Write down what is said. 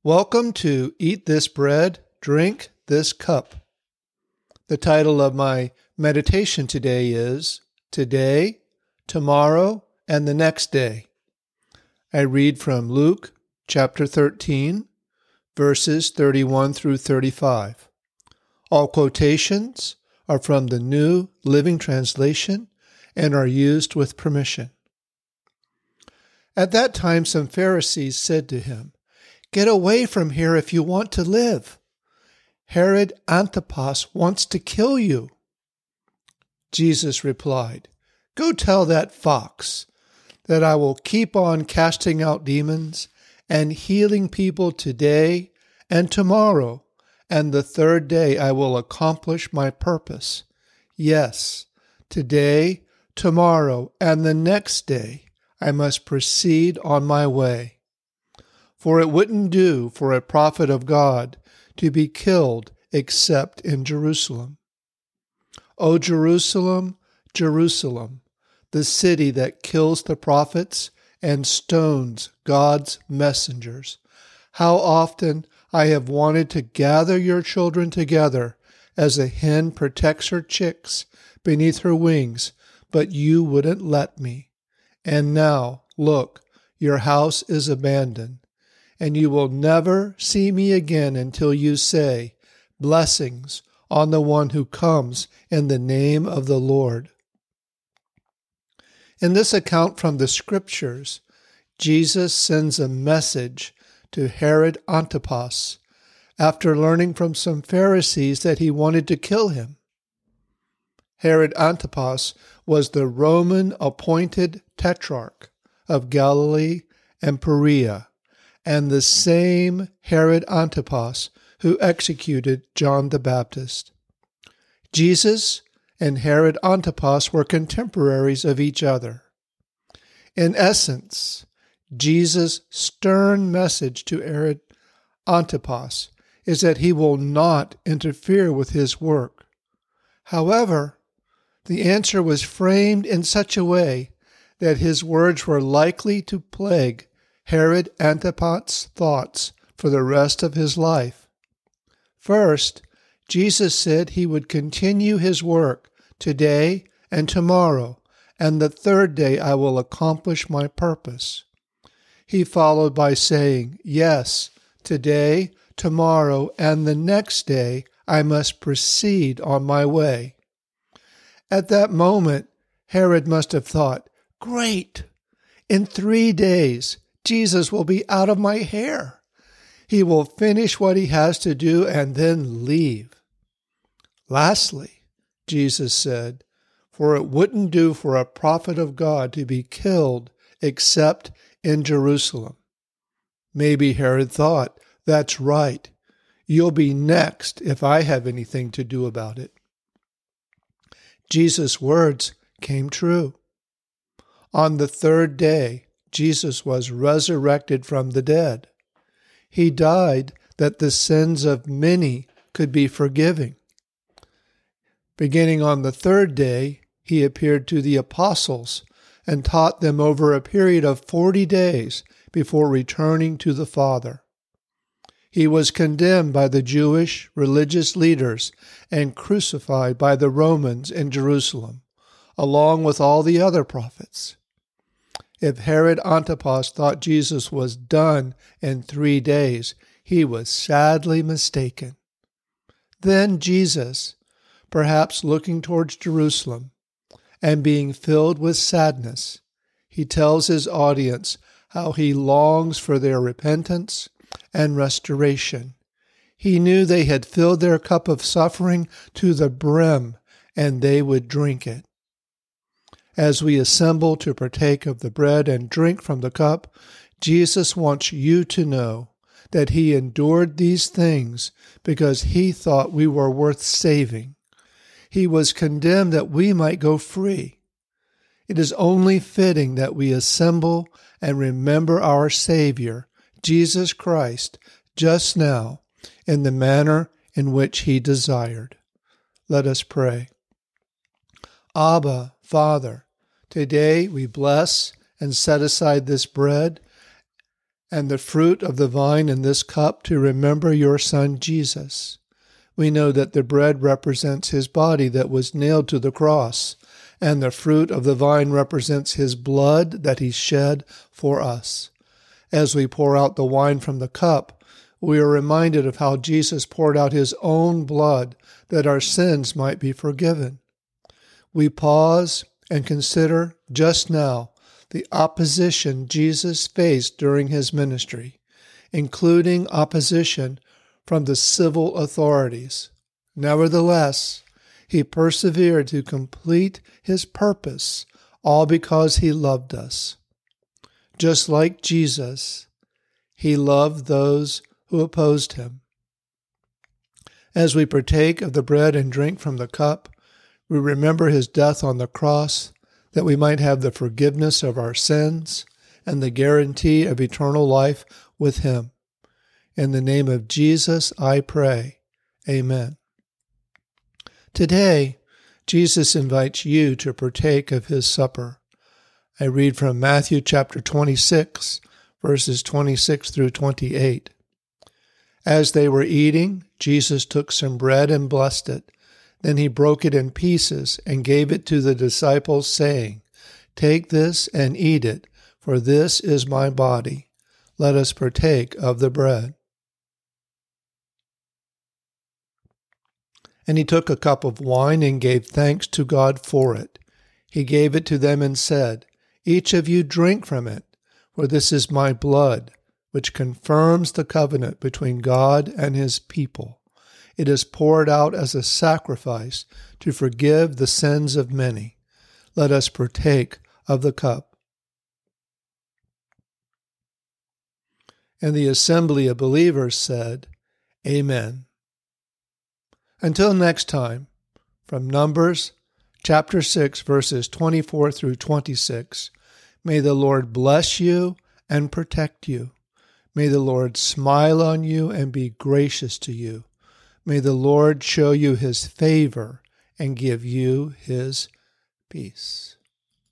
Welcome to Eat This Bread, Drink This Cup. The title of my meditation today is Today, Tomorrow, and the Next Day. I read from Luke chapter 13, verses 31 through 35. All quotations are from the New Living Translation and are used with permission. At that time, some Pharisees said to him, "Get away from here if you want to live. Herod Antipas wants to kill you." Jesus replied, "Go tell that fox that I will keep on casting out demons and healing people today and tomorrow, and the third day I will accomplish my purpose. Yes, today, tomorrow, and the next day I must proceed on my way. For it wouldn't do for a prophet of God to be killed except in Jerusalem. O Jerusalem, Jerusalem, the city that kills the prophets and stones God's messengers. How often I have wanted to gather your children together as a hen protects her chicks beneath her wings, but you wouldn't let me. And now, look, your house is abandoned. And you will never see me again until you say, 'Blessings on the one who comes in the name of the Lord.'" In this account from the Scriptures, Jesus sends a message to Herod Antipas after learning from some Pharisees that he wanted to kill him. Herod Antipas was the Roman appointed tetrarch of Galilee and Perea, and the same Herod Antipas who executed John the Baptist. Jesus and Herod Antipas were contemporaries of each other. In essence, Jesus' stern message to Herod Antipas is that he will not interfere with his work. However, the answer was framed in such a way that his words were likely to plague Herod Antipas' thoughts for the rest of his life. First, Jesus said he would continue his work today and tomorrow, and the third day I will accomplish my purpose. He followed by saying, "Yes, today, tomorrow, and the next day I must proceed on my way." At that moment, Herod must have thought, "Great! In 3 days, Jesus will be out of my hair. He will finish what he has to do and then leave." Lastly, Jesus said, "For it wouldn't do for a prophet of God to be killed except in Jerusalem." Maybe Herod thought, "That's right. You'll be next if I have anything to do about it." Jesus' words came true. On the third day, Jesus was resurrected from the dead. He died that the sins of many could be forgiven. Beginning on the third day, he appeared to the apostles and taught them over a period of 40 days before returning to the Father. He was condemned by the Jewish religious leaders and crucified by the Romans in Jerusalem, along with all the other prophets. If Herod Antipas thought Jesus was done in 3 days, he was sadly mistaken. Then Jesus, perhaps looking towards Jerusalem and being filled with sadness, he tells his audience how he longs for their repentance and restoration. He knew they had filled their cup of suffering to the brim, and they would drink it. As we assemble to partake of the bread and drink from the cup, Jesus wants you to know that he endured these things because he thought we were worth saving. He was condemned that we might go free. It is only fitting that we assemble and remember our Savior, Jesus Christ, just now in the manner in which he desired. Let us pray. Abba, Father, today we bless and set aside this bread and the fruit of the vine in this cup to remember your Son Jesus. We know that the bread represents his body that was nailed to the cross, and the fruit of the vine represents his blood that he shed for us. As we pour out the wine from the cup, we are reminded of how Jesus poured out his own blood that our sins might be forgiven. We pause and consider just now the opposition Jesus faced during his ministry, including opposition from the civil authorities. Nevertheless, he persevered to complete his purpose, all because he loved us. Just like Jesus, he loved those who opposed him. As we partake of the bread and drink from the cup, we remember his death on the cross, that we might have the forgiveness of our sins and the guarantee of eternal life with him. In the name of Jesus, I pray. Amen. Today, Jesus invites you to partake of his supper. I read from Matthew chapter 26, verses 26 through 28. As they were eating, Jesus took some bread and blessed it. Then he broke it in pieces and gave it to the disciples, saying, "Take this and eat it, for this is my body. Let us partake of the bread." And he took a cup of wine and gave thanks to God for it. He gave it to them and said, "Each of you drink from it, for this is my blood, which confirms the covenant between God and his people. It is poured out as a sacrifice to forgive the sins of many. Let us partake of the cup." And the assembly of believers said, "Amen." Until next time, from Numbers chapter 6, verses 24 through 26, may the Lord bless you and protect you. May the Lord smile on you and be gracious to you. May the Lord show you his favor and give you his peace.